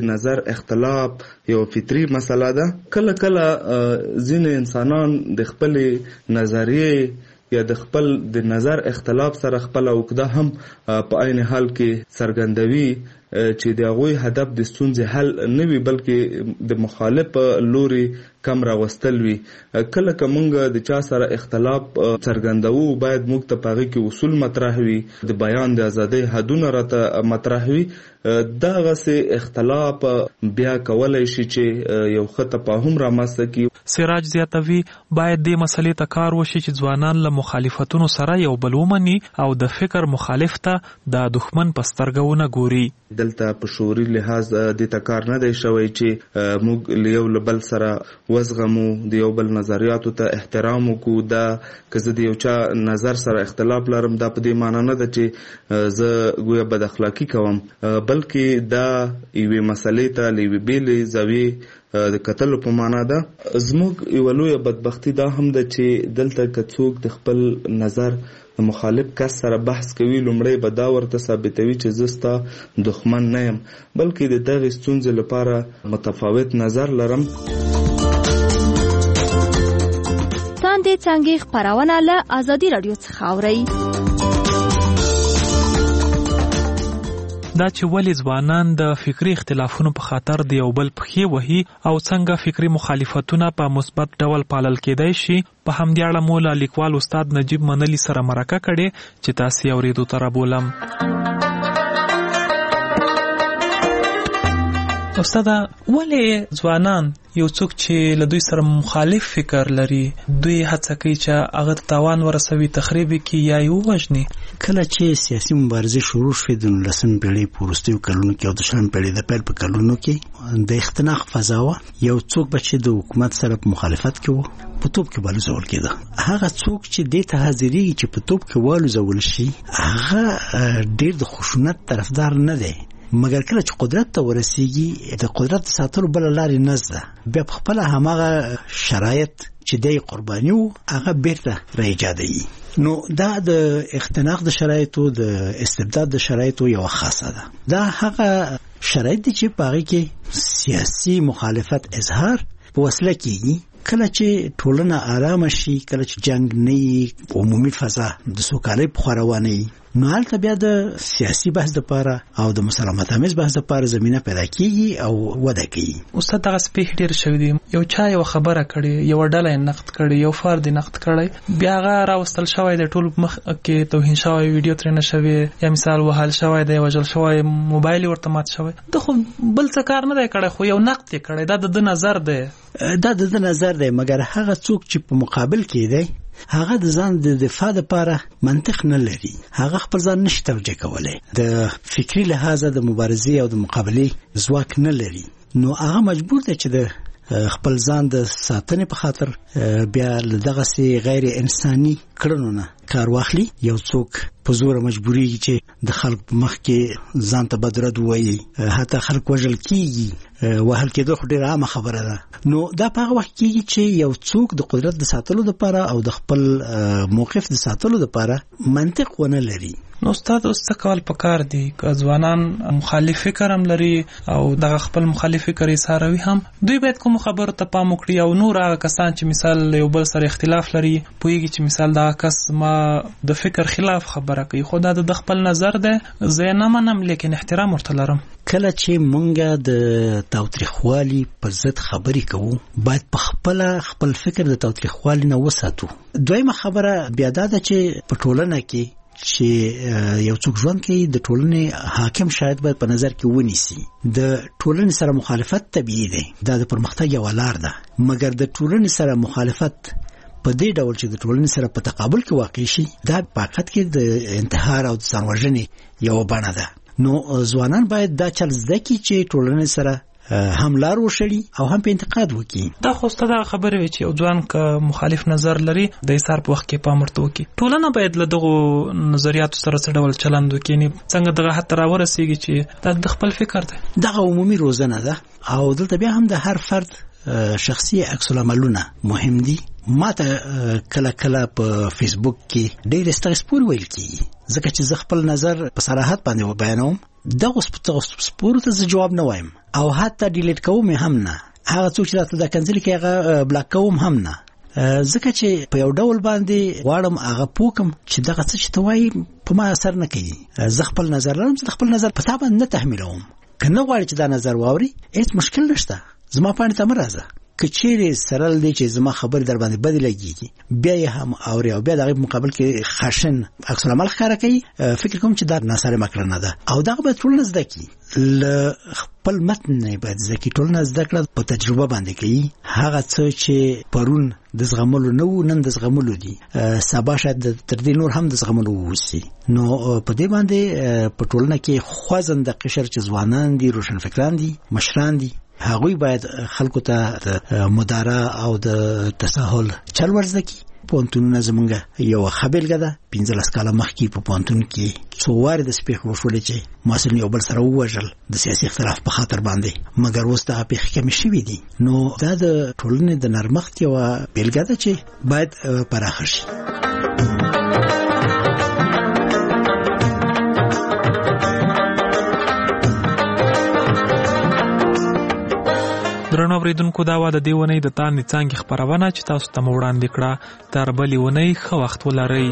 د نظر اختلاف یو فطری مسله ده. کله کله ځینې انسانان د خپل نظریې یا د خپل د نظر اختلاف سره خپل عقده هم په عین حال کې څرګندوي چې د هغوی هدف د ستونزې حل نه وي بلکې د مخالف لوري کم راوستل وي. کله که موږ د چا سره اختلاف څرګندوو باید موږ ته په هغې کې اصول مطرح وي، د بیان د ازادۍ حدونه راته مطرح وي. دغسې اختلاف بیا کولی شي چې یو ښه تفاهم رامنځته کړي. سراج زیاتوي باید دې مسلې ته کار وشي چې ځوانان له مخالفتونو سره یو بل ومني او د فکر مخالف ته د دښمن په سترګه ونه ګوري. دلته په شعوري لحاظ دې ته کار نه دی شوی چې موږ له یو بل سره وزغمو، د یو بل نظریاتو ته احترام وکړو. دا که زه د یو چا نظر سره اختلاف لرم دا په دې معنی نه ده چې زه ګویا بد اخلاقي کوم، بلکې دا یوې مسلې ته له یوې بېلې زاویې د کتلو په معنا ده. زموږ یوه لویه بدبختي دا هم ده چې دلته که څوک د خپل نظر د مخالف کس سره بحث کوي لومړی به دا ورته ثابتوي چې زه ستا دښمن نه یم، بلکې د دغې ستونزې لپاره متفاوت نظر لرم. تاندې څانګې خپرونه له ازادي راډیو څخه اورئ. دا چې ولې ځوانان د فکری اختلافونو په خاطر د یو بل پښې وهي او څنګه فکری مخالفتونه په مثبت ډول پالل کېدای شي، په همدې اړه مو له لیکوال استاد نجیب منلي سره مرکه کړې چې تاسې یې اورېدو ته رابولم. استاده، ولې ځوانان یو څوک چې له دوی سره مخالف فکر لري دوی هڅه کوي چې هغه تاوان ورسوي، تخریب کړي یا یې ووژني؟ کله چې سیاسي مبارزې شروع شوې د 19مې پېړۍ په وروستیو کلونو کې او د 20مې پېړۍ د پیل په کلونو کې د اختناق فضا وه. یو څوک به چې د حکومت سره په مخالفت کې و په توپ کې والوزول کېده. هغه څوک چې دې ته حاضرېږي چې په توپ کې والوزول شي هغه ډېر د خشونت طرفدار نه دی، مګر کله چې قدرت ته ورسیږي د قدرت ساتلو بله لارې نه زده، بیا په خپله هماغه شرایط چې دی قرباني و هغه بیرته راایجادوي. نو دا د اختناق د شرایطو د استبداد د شرایطو یوه خاصه ده. دا هغه شرایط دي چې په هغې کې سیاسي مخالفت اظهار په وسله کېږي. کله چې ټولنه آرامه شي، کله چې جنگ نه وي، عمومي فضا د سوکالۍ په خوا روانه وي، نو هلته بیا د سیاسي بحث دپاره او د مسالمت آمیز بحث دپاره زمینه پیدا کېږي او وده کوي. استاد، دغسې پیښې ډېرې شوي دي. یو چا یوه خبره کړې، یوه ډله یې نقد کړې، یو فرد یې نقد کړی، بیا هغه راوستل شوی د ټولو مخ کې توهین شوی، ویډیو ترېنه شوې، یا مثال وهل شوی دی، وژل شوی، موبایل یې ورته مات شوی. ده خو بل څه کار نه دی کړی، خو یو نقد یې کړی. دا د ده نظر دی، دا د ده نظر دی. مګر هغه څوک چې په مقابل کې دی هغه د ځان د دفاع لپاره منطق نه لري، هغه خپل ځان نشي توجیه کولی، د فکري لحاظه د مبارزې او د مقابلې ځواک نه لري، نو هغه مجبور دی چې د خپل ځان د ساتنې په خاطر بیا له دغسې غیر انساني کړنو نه کار واخلي. یو څوک په زوره مجبوریږي چې د خلک په مخ کې ځان ته بدرد ووایي، حتی خلک وژل کېږي، وهل کېدو خو ډېره عامه خبره ده. نو دا په هغه وخت کېږي چې یو څوک د قدرت د ساتلو دپاره او د خپل موقف د ساتلو دپاره منطق ونه لري. نو استاد، اوس څه کول پکار دي؟ که ځوانان مخالف فکر هم لري او دغه خپل مخالف فکر اظهاروي هم، دوی باید کومو خبرو ته پام وکړي او نور هغه کسان چې مثال یو بل سره اختلاف لري پوهېږي چې مثال دغه کس ما د فکر خلاف خبره کوي، خو دا د خپل نظر دی، زه یې نه منم لیکن احترام ورته لرم. کله چې مونږ د تاوتریخوالي پر ضد خبرې کوو باید په خپل فکر د تاوتریخوالي نه وساتو. دویمه خبره بیا دا ده چې په ټولنه کې چې یو څوک ژوند کوي د ټولنې حاکم شاید باید په نظر کې ونیسي. د ټولنې سره مخالفت طبیعي دی، دا د پرمختګ یوه لار ده، مګر د ټولنې سره مخالفت په دې ډول چې د ټولنې سره په تقابل کې واقع شي دا په حقیقت کې د انتحار او د ځان وژنې یوه بڼه ده. نو ځوانان باید دا چل زده کړي چې ټولنې سره هم لار وشړي او هم په انتقاد وکړي. دا خو ستاسو خبره وي چې یو ځوان که مخالف نظر لري د ایثار په وخت کې پام ورته وکړي. ټولنه باید له دغو نظریاتو سره څه ډول چلند وکړي، څنګه دغه حد ته راورسېږي چې دا د خپل فکر دی. دغه عمومي روزنه ده او دلته بیا هم د هر فرد شخصي عکس العملونه مهم دي. ما ته کله کله په فیسبوک کې ډېر ستغ سپور ویل کېږي ځکه چې زه خپل نظر په صراحت باندې بیانوم، دغه سپورو ته جواب نه وایم او حتی ډیلیټ کوم هم نه. هغه څوک چې راته دا کنسل کوي هغه بلاک کوم هم نه، ځکه چې په یو ډول باندې غواړم هغه پوکم چې دغه څه چې ته وایي په ما اثر نه کوي. زه خپل نظر لرم، زه خپل نظر په تا باندې نه تحمیلوم. که نه غواړي چې دا نظر واوري هیڅ مشکل نشته، زما پاڼې ته مه راځه. که چیرې سره دی چې زما خبر در باندې بدې لګېږي بیا یې هم اوري او بیا د هغې په مقابل کې خشن عکس العمل ښکاره کوي، فکر کوم چې دا ناسمه کړنه ده او دغه باید ټولنه زده کړي. له خپل متن نه باید زده کړي، ټولنه زده کړه په تجربه باندې کوي. هغه څه چې پرون د زغملو نه وو نن د زغملو دي، سبا شاید تر دې نور هم د زغملو ووسي. نو په دې باندې په ټولنه کې خوځنده قشر چې ځوانان دي، روشنفکران دي، مشران دي، هغوی باید خلکو ته د مدارا او د تساهل چل ورزده کی. پونتونونه زمونږ یو خبرګه ده، 15 کاله مخکې په پونتون کې څو واره د سپېښ وشولې چې مسلمان یو بل سره ووژل د سیاسي اختلاف په خاطر باندې، مګر اوس دا پیښې کمې شوې دي. نو دا د ټولنې د نرمښت یو بیلګه ده چې باید پراخه شي. درنو اوریدونکو، دا و د دې ونې د تاندې څانګې خپرونه چې تاسو ته مو وړاندې کړه. تر بلې ونې ښه وخت ولرئ.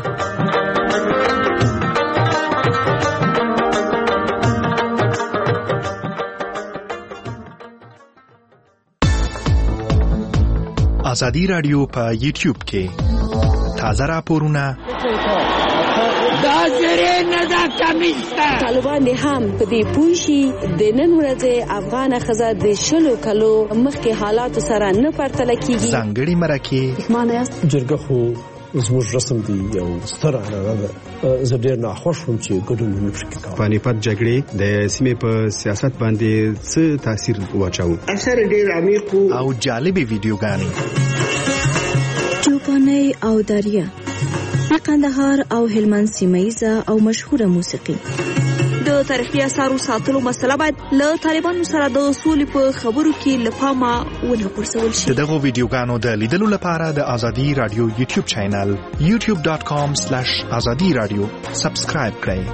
ازادي رادیو په یوټیوب کې تازه راپورونه دا زری نه دا کمیسته. طالبان هم په دې پوښي د نن ورځې افغان خزه د شلو کلو مخکې حالات سره نه پرتله کیږي. ځانګړي مرکه معنی جرګه خو زموږ رسم دی یو ستر عنعنه ده. زه ډېر ناخوښ وم چې ګډون ونه شي کوي. پانیپت جګړې د سیمې په سیاست باندې څه تاثیر واچاوه؟ اثر ډېر عمیق او جالبې ویډیوګانې، چوپانۍ او دریا، قندهار او هلمند سیمایزه او مشهوره موسیقي. د تاریخي اثارو ساتلو مسله باید له طالبانو سره د سولې په خبرو کې له پامه ونه غورځول شي. دغه ویډیوګانو د لیدلو لپاره د ازادي رادیو یوټیوب چینل youtube.com/azadi radio سبسکرایب کړئ.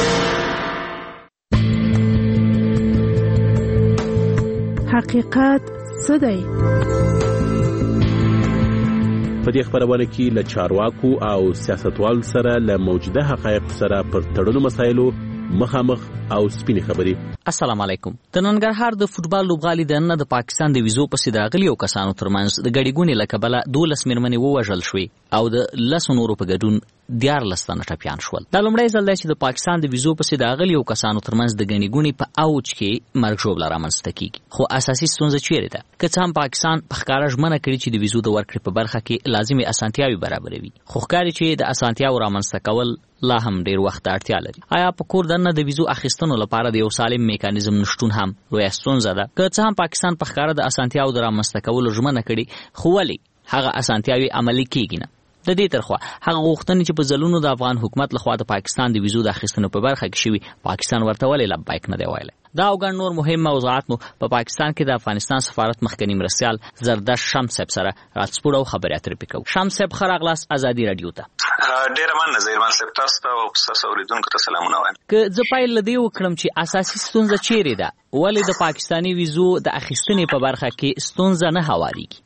حقیقت څه دی؟ په دې خبرونه کې له چارواکو او سیاستوالو سره له موجوده حقایق سره پر تړلو مسایلو مخامخ او سپینې خبرې. السلام علیکم. د ننګرهار د فوټبال لوبغالي دننه د پاکستان د ویزو پسې د غلیو کسانو ترمنځ د ګډي ګونې له کبله 12 میرمنې ووژل شوې او د 10 نورو په ګډون 14 تنه ټپیان شول. دا لومړی ځل دی چې د پاکستان د ویزو پسې د غلیو کسانو ترمنځ د ګڼې ګونې په اوج کې مرګ ژوبله رامنځته کیږي. خو اساسي ستونزه چیرې ده؟ که څه هم پاکستان په ښکاره ژمنه کړې چې د ویزو د ورکړې په برخه کې لازمي اسانتیاوې برابروي، خو ښکاري چې د اسانتیاوو رامنځته کول لا هم ډیر وخت اړتیا لري. آیا په کور دننه د ویزو اخیستنو لپاره د یو سالم میکانیزم نشټون هم لویه ستونزه ده؟ که څه هم پاکستان په ښکاره د اسانتیاوو د رامنځته کولو ژمنه کړې، خو ولې هغه اسانتیاوې عملي کیږي نه؟ د دې ترخوا هغه غوښتنې چې په ځلونو د افغان حکومت لخوا د پاکستان د ویزو د اخیستنو په برخه کې شوي، پاکستان ورته ولې لبیک نه دی ویلی؟ دا او ګڼ نور مهم موضوعات مو په پاکستان کې د افغانستان سفارت مخکني مرستیال زردشت شمس صاحب سره راتسپور او خبرې اترې کوو. شمس صاحب ښه راغلاست ازادي رادیو ته. ډېره مننه زیرمان صاحب، تاسو ته او ستاسو اوریدونکو ته سلامونه وایم. که زه پیل له دې وکړم چې اساسي ستونزه چیرې ده؟ ولې د پاکستاني ویزو د اخیستنې په برخه کې ستونزه نه هواریږي؟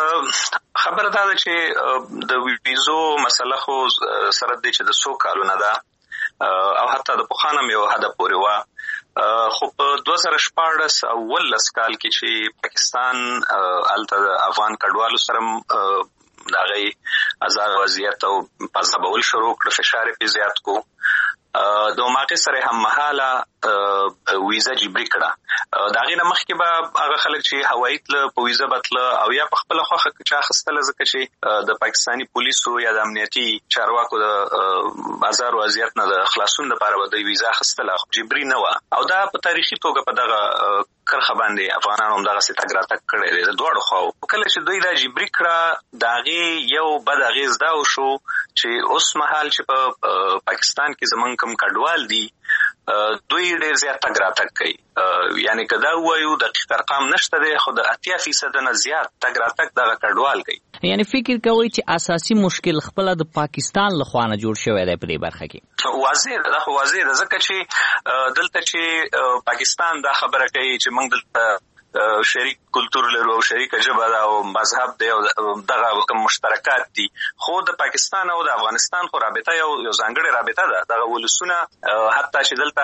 خبره دا ده چې د ویزو مسله خو سره دی چې د 100 کالونه ده او حتی د پخوانه یو حد پورې وه، خو په 2014 او 2015 کال کې چې پاکستان هلته د افغان کډوالو سره د هغې ازار وضعیت او پازابول شروع کړ، فشار یې زیات کو، د موقع سره هم مهاله ویزا جبري کړه. د هغې نه مخکې به هغه خلک چې هوایي تله په ویزا به تله او یا په خپله خوښه چا اخیستله، ځکه چې د پاکستاني پولیسو یا د امنیتي چارواکو د ازار وضعیت نه د خلاصون لپاره به د ویزا اخیستله، جبري نه وه. او دا په تاریخي توګه په دغه کرخه باندې افغانانو هم دغسې تګ راتګ کړی دی د دواړو خواو. کله چې دوی دا جبري کړه، د هغې یو بد اغېز دا وشو چې اوس مهال چې په پاکستان کې زمونږ کوم کډوال دي دوی ډېر زیات تګ راتګ کوي. یعنی که دا ووایو دقیق ارقام نشته دی، خو د 80% نه زیات تګ راتګ دغه کډوال کوي. یعنی فکر کوي چې اساسي مشکل خپل د پاکستان له خوا نه جوړ شوی دی په دې برخه کې؟ واضح ده، خو واضح ده ځکه چې دلته چې پاکستان دا خبره کوي چې موږ دلته شریک کلتور لرو او شریک ژبه ده او مذهب دی او دغه مشترکات دي، خو د پاکستان او د افغانستان خو رابطه یو ځانګړې رابطه ده. دغه ولسونه حتی چې دلته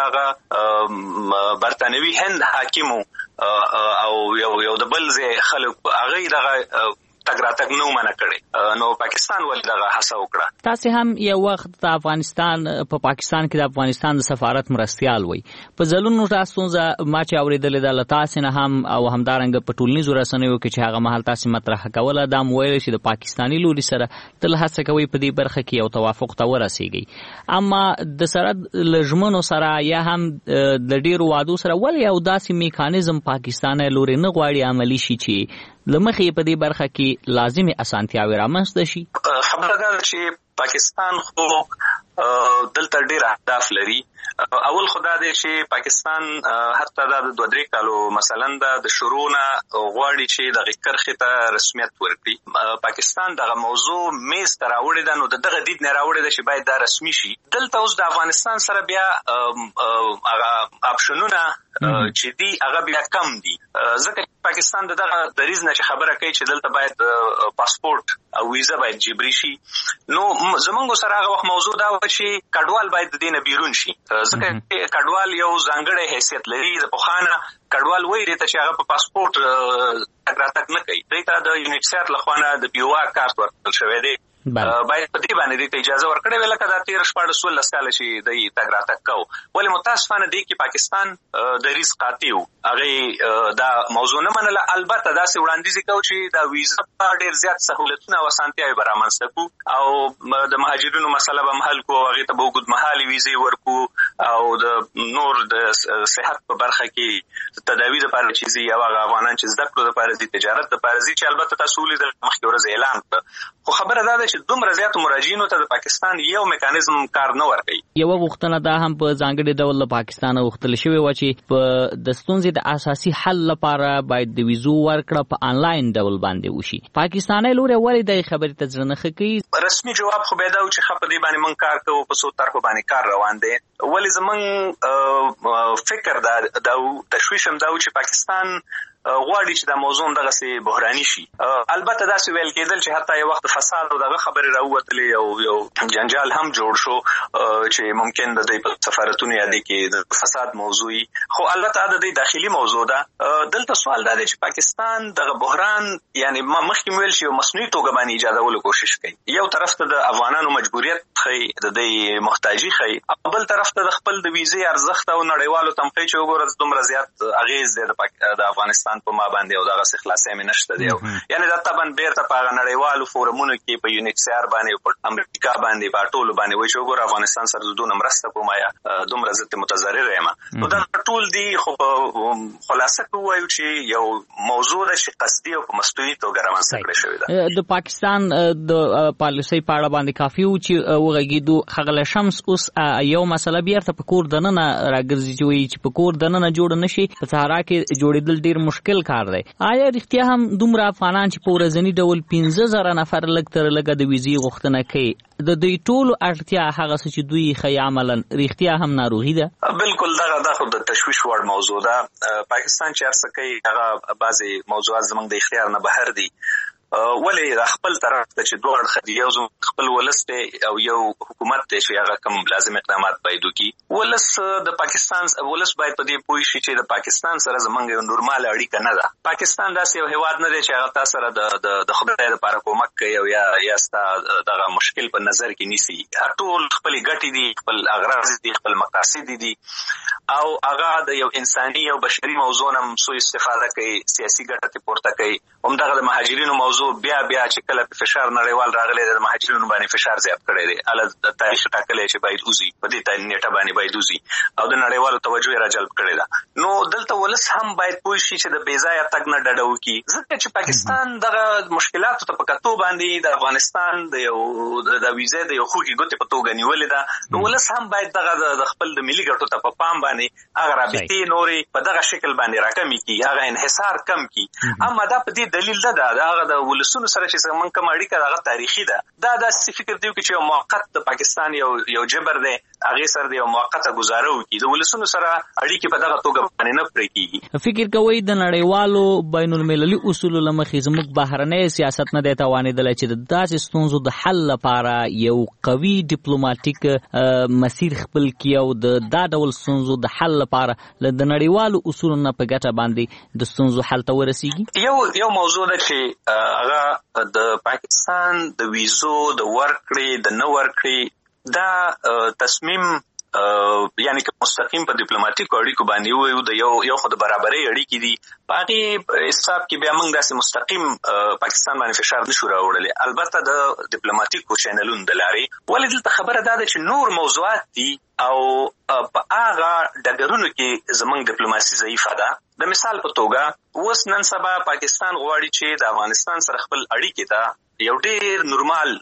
هغه برتانوي هند حاکمو او یو د بل ځای خلک هغه دغه تګ راتګ نو منع کړي، نو پاکستان ولې دغه هڅه وکړه. تاسو هم یو وخت د افغانستان په پاکستان کې د افغانستان د سفارت مرستيال وي، په ځلونو تاسو ما چې اوریدل د لتاس نه هم او همدارنګ په ټولنیزو رسنیو کې چې هغه مهال تاسو مطرح کوله دا مویل چې د پاکستانی لوري سره تل هڅه کوي په دې برخه کې یو توافق ته ورسیږي، اما د سره لجمنو سره یا هم د ډیرو وادو سره ولې یو داسې میکانیزم پاکستان لوري نه غواړي عملی شي چې لمخې په دې برخه کې لازمي اسانتیاوي رامنځته شي؟ خبره ده چې پاکستان خو دلته ډېر اهداف لري. اول خدا دی چې پاکستان حتی دا د 2-3 کالو مثلا د شروع نه غواړي چې د کرخې ته رسمیت ورکړي. پاکستان دغه موضوع میز ته راوړی ده، نو دغه دید نه راوړی ده چې باید دا رسمي شي. دلته اوس د افغانستان سره بیا هغه اپشنونه چې دي هغه بیا کم دي، ځکه پاکستان دغه دریز نه چې خبره کوي چې دلته باید پاسپورت او ویزا باید جبري شي. نو زمونږ سره هغه وخت موضوع دا و چې کډوال باید د دې نه بیرون شي، ځکه کډوال یو ځانګړی حیثیت لري. د پخوانه کډوال وایي چې هغه په پاسپورت تګ راتګ نه کوي، دوی ته د یونیسیار لخوا نه د پیوا کارت ورکړل شوی دی، باید په دې باندې د اجازه ورکړې ویل کده 13-14 کال چې د تګ راتګ کو. ولې متاسفانه دی کې پاکستان د ریس قاطع و، هغه دا موضوع نه منله. البته دا سه وړاندیز کو چې دا ویزا په ډیر زیات سہولتونه او اسانتیاوي برابر کو او د مهاجرینو مسله به حل کو، هغه ته به وګد محلي ویزې ورکو او د نور د صحت په برخه کې تداوی لپاره چیزي یا افغانان چې زده کړو لپاره د تجارت لپاره چې البته تاسو د مخکې ورځ اعلان کړ، خو خبره دا ده چې دومره زیات مراجعینو ته د پاکستان یو میکانیزم کار نه ورکوي. یو غوښتنه دا هم په ځانګړي ډول له پاکستان غوښتل شوی و چې په د ستونزې د اساسي حل لپاره باید د ویزو ورکړه په انلاین ډول باندې وشي. پاکستاني لوري ولې د خبرې ته ځنه خکې؟ رسمي جواب خو به دا و چې خپل دی باندې مونږ کار کوو، په څو طرف باندې کار روان دی. ولې زمونږ فکر دا تشویش هم دا و چې پاکستان غواړي چې دا موضوع دغه سي بحراني شي. البته دا څه ویل کېدل چې حتی یو وخت فساد او دغه خبره راووتلې او یو جنجال هم جوړ شو چې ممکن د دې په سفارتونو یادې کې د فساد موضوعي، خو البته د دې داخلي موضوع ده. دلته سوال دا دی چې پاکستان دغه بحران یعنی مخکې ویل شي مصنوعي توګه باندې ایجادولو کوشش کوي. یو طرف ته د افغانانو مجبوریت خي، د دې محتاجي خي، بل طرف ته د خپل د ویزې ارزښت او نړیوالو تمپې چې وګورئ دومره زیات اغیز دی د افغانستان په ما باندې او دغه څه خلاصې مې نشته دی. یعنی دا طبعا بیرته په نړیوالو فورمونو کې په یونیسیار باندې په امریکا باندې په ټولو باندې وایي چې وګوره افغانستان سره دونه مرسته کوم یا دومره زت متضرر یم. نو دا ټول دی خو خلاصه کوي چې یو موضوع د قصدي او مصنوعي توګه رامنځته کړی شوی ده. د پاکستان د پالیسي په اړه باندې کافي و چې وغږیدو خغله شمس اوس یو مسله بیرته په کور دننه راګرځي چې په کور دننه جوړ نشي، په صحرا کې جوړېدل ډیر مشکل کار دی. آیا رښتیا هم دومره افغانان چې په ورځنی ډول 15,000 نفر لږ تر لږه د ویزې غوښتنه کوي، د دوی ټولو اړتیا هغه څه چې دوی خی عملاً رښتیا هم ناروغي ده؟ بالکل دغه خو د تشویش وړ موضوع ده. پاکستان چې ارڅ کوي هغه بعضي موضوعات زموږ د اختیار نه بهر دي. ولې خپل طرف ته چې دوه اړخ دي، یو خپل ولس ته او یو حکومت ته چې هغه کوم لازم اقدامات باید وکړي. ولس د پاکستان ولس باید په دې پوه شي چې د پاکستان سره زمونږ یو نورمال اړیکه نه ده. پاکستان داسې یو هیواد نه دی چې هغه تاسو سره د خدای لپاره کومک کوي او یا ستا دغه مشکل په نظر کې نیسي. ټول خپل ګټې دي، خپل اغراض دي، خپل مقاصد دي او هغه د یو انساني او بشري موضوع نه سو استفاده کوي، سیاسي ګټه پورته کوي. همدغه د مهاجرینو موضوع موضوع بیا چې کله فشار نړیوال راغلی د مهاجرینو باندې فشار زیات کړی دی ال تاریخ ټاکلی چې باید وزي په دې نیټه باندې باید وزي او د نړیوالو توجه را جلب کړی ده نو دلته ولس هم باید پوه شي چې د بې ځایه تګ نه ډډه وکړي ځکه چې پاکستان دغه مشکلاتو ته په کتو باندې د افغانستان د یو د ویزې د یو خوږې ګوتې په توګه نیولې ده نو ولس هم باید دغه د خپل د ملي ګټو ته په پام باندې هغه رابطې نورې په دغه شکل باندې راکمې کړي هغه انحصار کم کړي اما دا په دې دلیل ده دا هغه د ولسونو سره چې موږ کوم اړیکه دغه تاریخي ده دا داسې فکر دی چې یو موقت د پاکستان یو جبر دی هغه سره د یو موقته گزاره وکړي د ولسونو سره اړیکې په دغه توګه باندې نه پرې کیږي فکر کوي د نړیوالو بین المللي اصولو لمخې زموږ بهرنی سیاست نه دی توانېدلی چې د داسې ستونزو د حل لپاره یو قوي ډیپلوماټیک مسیر خپل کړي او د دا ډول ستونزو د حل لپاره د نړیوالو اصولو نه په ګټه باندې د ستونزو حل ته ورسیږي یو موضوع ده چې هغه د پاکستان د ویزو د ورکړې د نه ورکړې دا تصمیم یعنی که مستقیم په ډیپلوماټیکو اړیکو باندې وایو د یو خو د برابرۍ اړیکې دي په هغې حساب کې بیا موږ داسې مستقیم پاکستان باندې فشار نشو راوړلی البته د ډیپلوماټیکو چینلونو د لارې ولې دلته خبره دا ده چې نور موضوعات دي او په هغه ډګرونو کې زموږ ډیپلوماسي ضعیفه ده د مثال په توګه اوس نن سبا پاکستان غواړي چې د افغانستان سره خپل اړیکې ته یو ډېر نورمال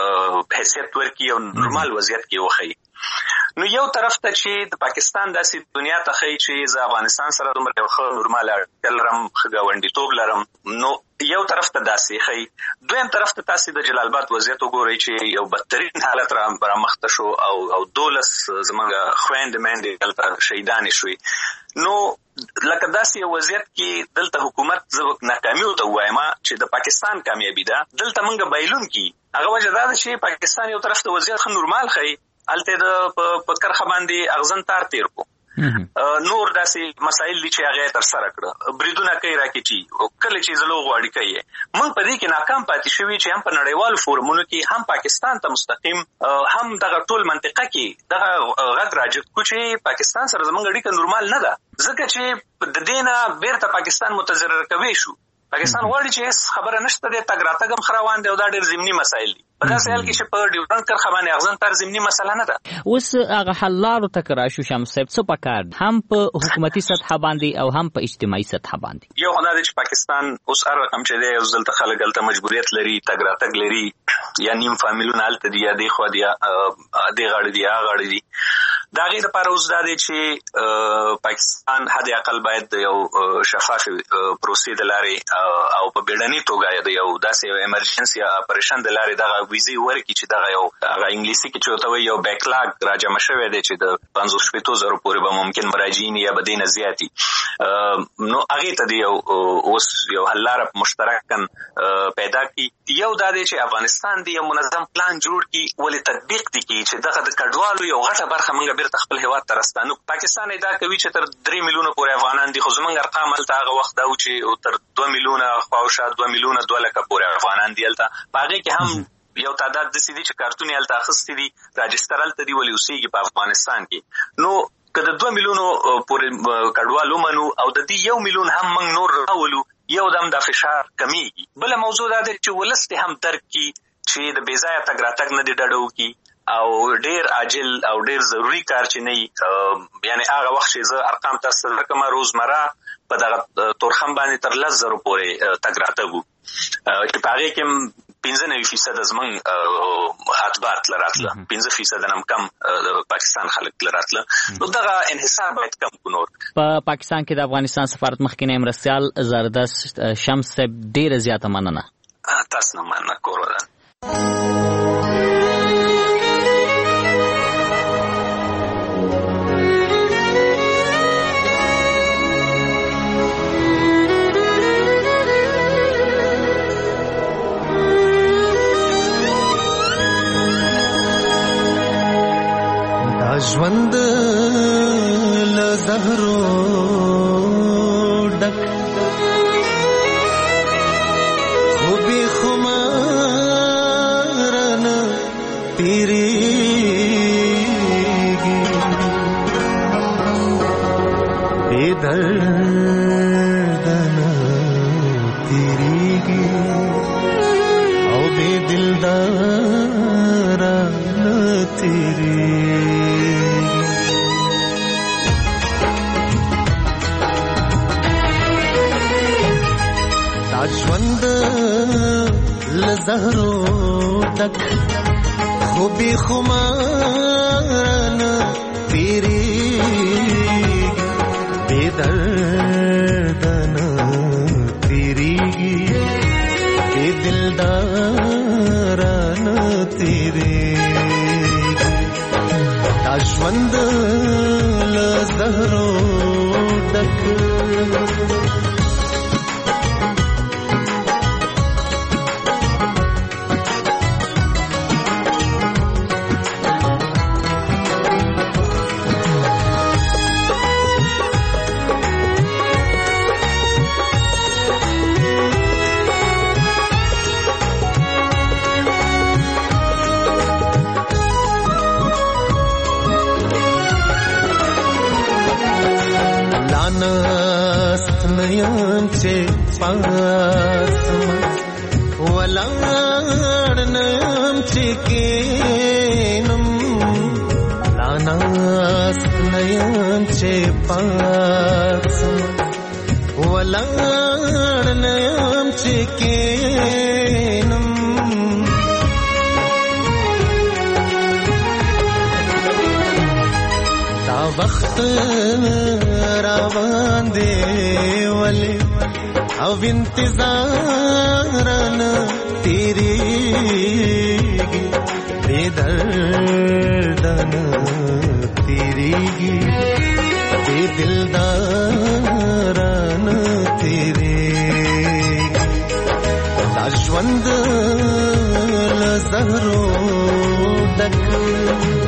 حیثیت ورکړي او نورمال وضعیت کې وښیي نو یو طرف ته چې د پاکستان داسې دنیا ته ښیي چې زه افغانستان سره دومره یو ښه نورمال اړیکه لرم ښه ګاونډیتوب لرم نو یو طرف ته داسې ښیي دویم طرف ته تاسې د جلال آباد وضعیت وګورئ چې یو بدترین حالت رامخته شو او 12 زموږ خویندې میندې دلته شهیدانې شوې نو لکه داسې یو وضعیت کې دلته حکومت زه ناکامي ورته ووایم چې د پاکستان کامیابي ده دلته موږ بایلونکي هغه وجه دا ده چې پاکستان یو طرف ته وضعیت ښه نورمال ښیي هلته د په کرښه باندې اغزن تار تیر کو نور داسې مسایل دي چې هغه تر سره کړه بریدونه کوي راکېټي کله چې زلو غواړي کوي موږ په دې کې ناکام پاتې شوي چې هم په نړیوالو فورمونو کې هم پاکستان ته مستقیم هم دغه ټول منطقه کې دغه غږ راجګ کو چې پاکستان سره زموږ اړیکه نورمال نه ده ځکه چې د دې نه بیرته پاکستان متضرر کوي شو پاکستان غواړي چې خبره نشته د تګ راتګ هم خروان دی او دا ډېر ضمني مسایل دي په داسې حال کې چې په ډیورنډ کرښه باندې اغزن تر ضمني مسله نه ده اوس هغه حل لارو ته که راشو شمس صاحب څه پکار هم په حکومتي سطحه باندې او هم په اجتماعي سطحه باندې یو خو دا دی چې پاکستان اوس هر رقم چې دی اوس دلته خلک هلته مجبوریت لري تګ راتګ لري یا نیم فامیلونه هلته دي یا دې خوا دي دې غاړې دي هغه غاړې دي د هغې دپاره اوس دا دی چې پاکستان حد اقل باید د یو شفافې پروسې د لارې او په بیړني توګه د یو داسې یو ایمرجنسي اپریشن د لارې دغه ویزې ورکړي چې دغه یو هغه انګلیسي کې چې ورته وایي یو بیکلاګ راجمع شوی دی چې د 50,000 پورې به ممکن مراجعین یا به دې نه زیات وي نو هغې ته د یو اوس یو حل لاره مشترکاً پیدا کړي یو دا دی چې افغانستان د یو منظم پلان جوړ کړي ولې تطبیق دي کړي چې دغه د کډوالو یو غټه برخه موږ بیرته خپل هیواد ته راستانو پاکستان دا کوي چې تر 3 میلیونه پورې افغانان دي خو زموږ ارقام هلته هغه وخت دا و چې تر 2 میلیونه خواوشا 2 میلیونه 2 لکه پورې افغانان دي هلته په هغې کې هم یو تعداد داسې دي چې کارتون یې هلته اخیستي دي راجستر هلته دي ولې اوسېږي په افغانستان کې نو که د 2 میلیونو پورې کډوال ومنو او د دې 1 میلیون هم موږ نور راولو یو دم دا فشار کمیږي بله موضوع دا دی چې ولس دې هم درک کړي چې د بې ځایه تګ راتګ نه دې ډډه وکړي او ډیر عاجل او ډیر ضروری کار چې نه یعنی هغه وخت چې زه ارقام تاسو ته درکړم روزمره په دغه تورخم باندې تر 10,000 پورې تګ راتګ و چې په هغې کې 95% زموږ اتباع تله راتله 5% نه کم د پاکستان خلک تله راتله نو دغه انحصار باید کم کړو نور په پاکستان کې د افغانستان سفارت مخکنی مرستیال زردشت شمس صاحب ډیره زیاته مننه تاسو نه مننه کور ودان ژوند له زهرو ډک خو بې خماره دا ژوند له زهرو ډک خو بې خماره نه تېرېږي بې درده نه تېرېږي بې دلداره نه تېرېږي دا ژوند له زهرو ډک چې پاسم ولاړ نم چې کینم لاناست نیم چې پاسم ولاړ نم چې کینم دا وخت روان دی ولی او انتظارن تیریگی بے دردن تیریگی بے دلدارن تیریگی دا ژوند لزهرو ډک